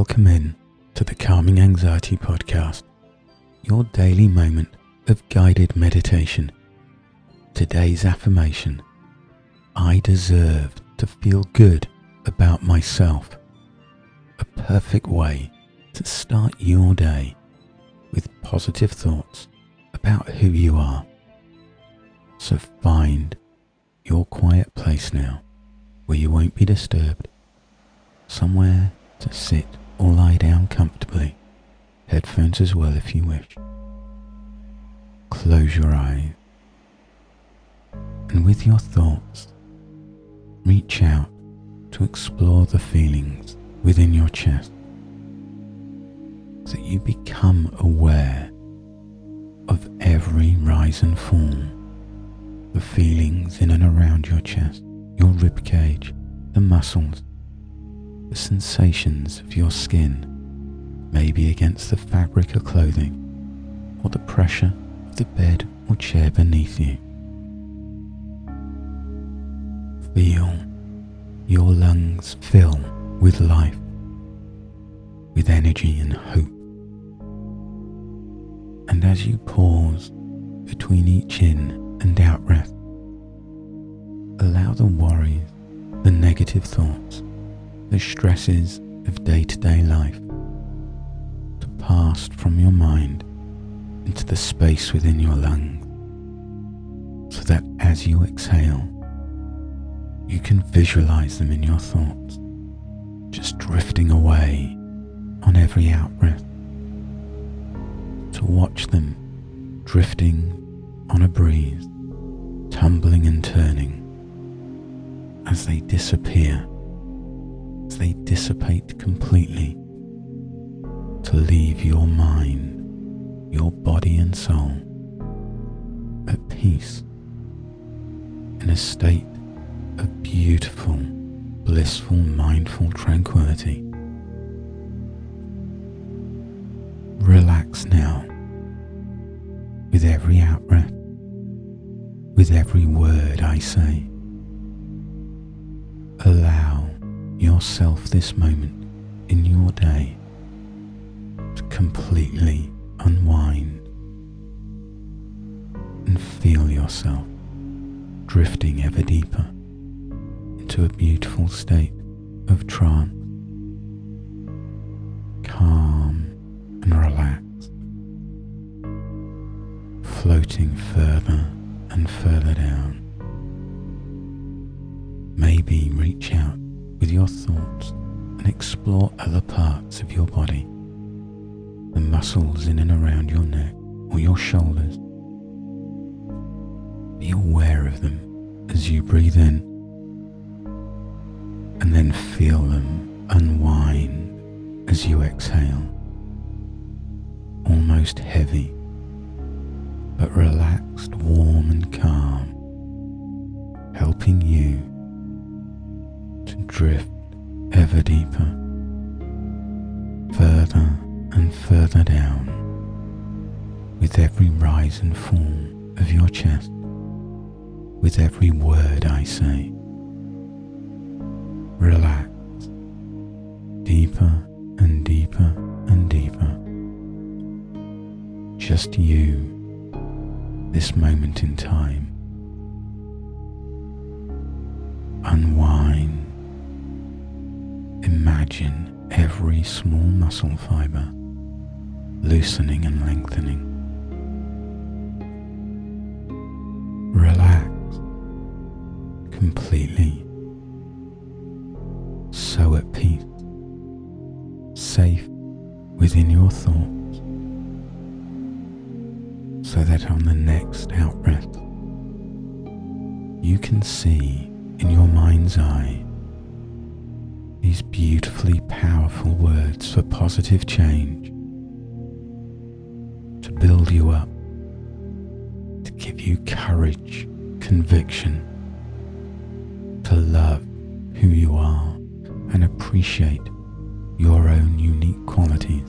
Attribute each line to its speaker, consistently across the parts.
Speaker 1: Welcome in to the Calming Anxiety Podcast, your daily moment of guided meditation. Today's affirmation: I deserve to feel good about myself. A perfect way to start your day with positive thoughts about who you are. So find your quiet place now where you won't be disturbed, somewhere to sit or lie down comfortably, headphones as well if you wish. Close your eyes, and with your thoughts, reach out to explore the feelings within your chest so that you become aware of every rise and fall, the feelings in and around your chest, your rib cage, the muscles, the sensations of your skin, maybe against the fabric of clothing, or the pressure of the bed or chair beneath you. Feel your lungs fill with life, with energy and hope. And as you pause between each in and out breath, allow the worries, the negative thoughts, the stresses of day-to-day life to pass from your mind into the space within your lungs, so that as you exhale, you can visualize them in your thoughts, just drifting away on every out-breath, to watch them drifting on a breeze, tumbling and turning as they disappear, as they dissipate completely, to leave your mind, your body and soul at peace, in a state of beautiful, blissful, mindful tranquility. Relax now with every out-breath, with every word I say. Allow yourself this moment in your day to completely unwind and feel yourself drifting ever deeper into a beautiful state of trance, calm and relaxed, floating further and further down. Maybe reach out with your thoughts and explore other parts of your body, the muscles in and around your neck or your shoulders. Be aware of them as you breathe in, and then feel them unwind as you exhale, almost heavy, but relaxed, warm and calm, helping you to drift ever deeper, further and further down, with every rise and fall of your chest, with every word I say. Relax deeper and deeper and deeper. Just you, this moment in time. Unwind. Imagine every small muscle fiber loosening and lengthening. Relax completely, so at peace, safe within your thoughts, so that on the next out-breath you can see in your mind's eye these beautifully powerful words for positive change, to build you up, to give you courage, conviction, to love who you are and appreciate your own unique qualities.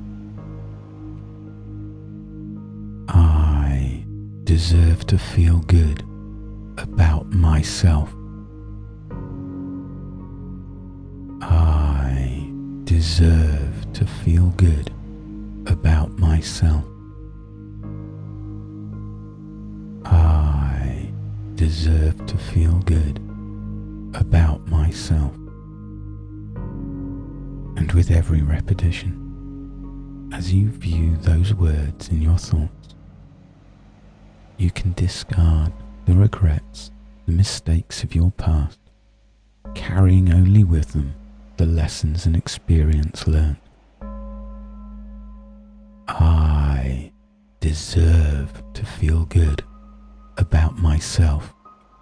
Speaker 1: I deserve to feel good about myself. I deserve to feel good about myself. I deserve to feel good about myself. And with every repetition, as you view those words in your thoughts, you can discard the regrets, the mistakes of your past, carrying only with them the lessons and experience learned. I deserve to feel good about myself.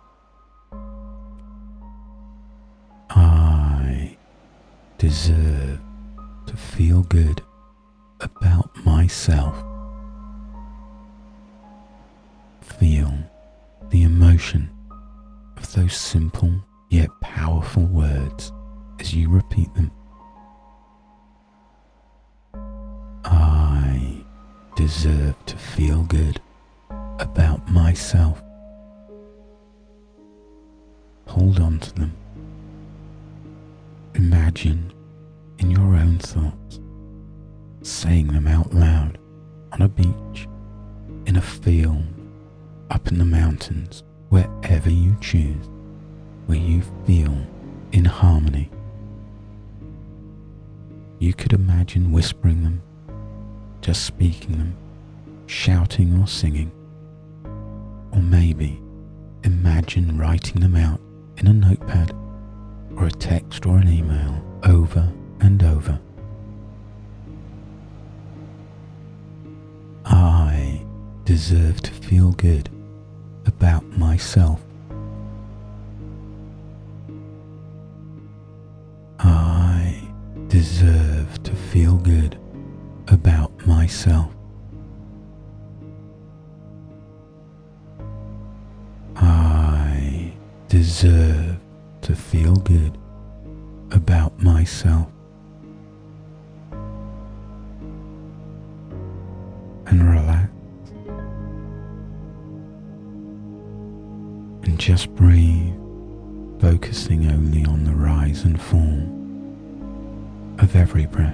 Speaker 1: I deserve to feel good about myself. Feel the emotion of those simple yet powerful words as you repeat them. I deserve to feel good about myself. Hold on to them. Imagine in your own thoughts, saying them out loud on a beach, in a field, up in the mountains, wherever you choose, where you feel in harmony. You could imagine whispering them, just speaking them, shouting or singing, or maybe imagine writing them out in a notepad or a text or an email over and over. I deserve to feel good about myself. I deserve to feel good about myself. I deserve to feel good about myself. And relax. And just breathe, focusing only on the rise and fall of every breath.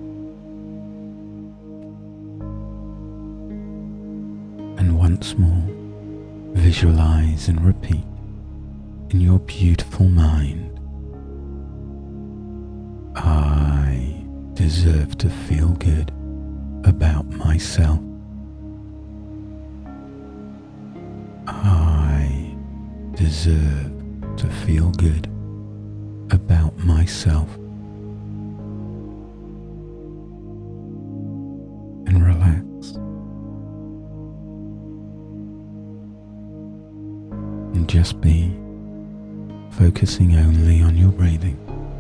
Speaker 1: And once more, visualize and repeat in your beautiful mind, I deserve to feel good about myself. I deserve to feel good about myself. And relax. And just be focusing only on your breathing.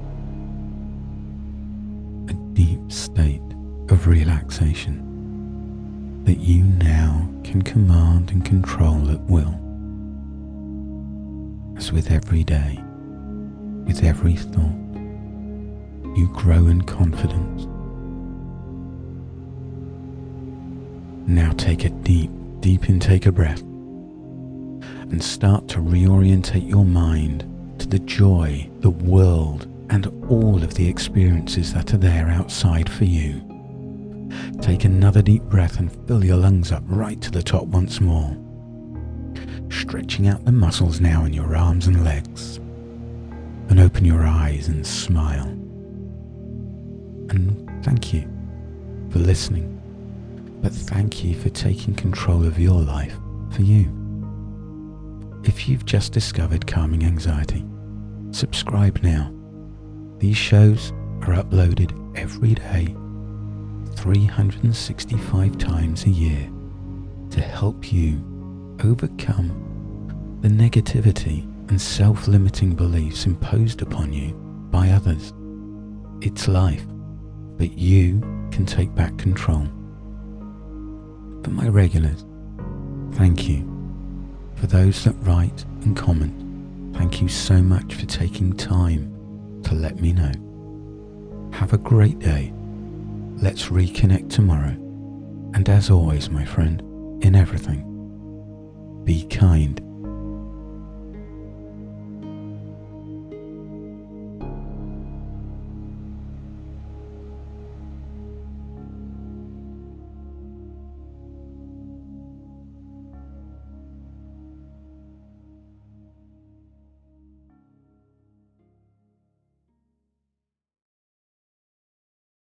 Speaker 1: A deep state of relaxation that you now can command and control at will. As with every day, with every thought, you grow in confidence. Now take a deep intake of breath and start to reorientate your mind to the joy, the world, and all of the experiences that are there outside for you. Take another deep breath and fill your lungs up right to the top once more, stretching out the muscles now in your arms and legs. And open your eyes and smile. And thank you for listening, but thank you for taking control of your life for you. If you've just discovered Calming Anxiety, subscribe now. These shows are uploaded every day, 365 times a year, to help you overcome the negativity and self-limiting beliefs imposed upon you by others. It's life, but you can take back control. For my regulars, thank you. For those that write and comment, thank you so much for taking time to let me know. Have a great day. Let's reconnect tomorrow. And as always, my friend, in everything, be kind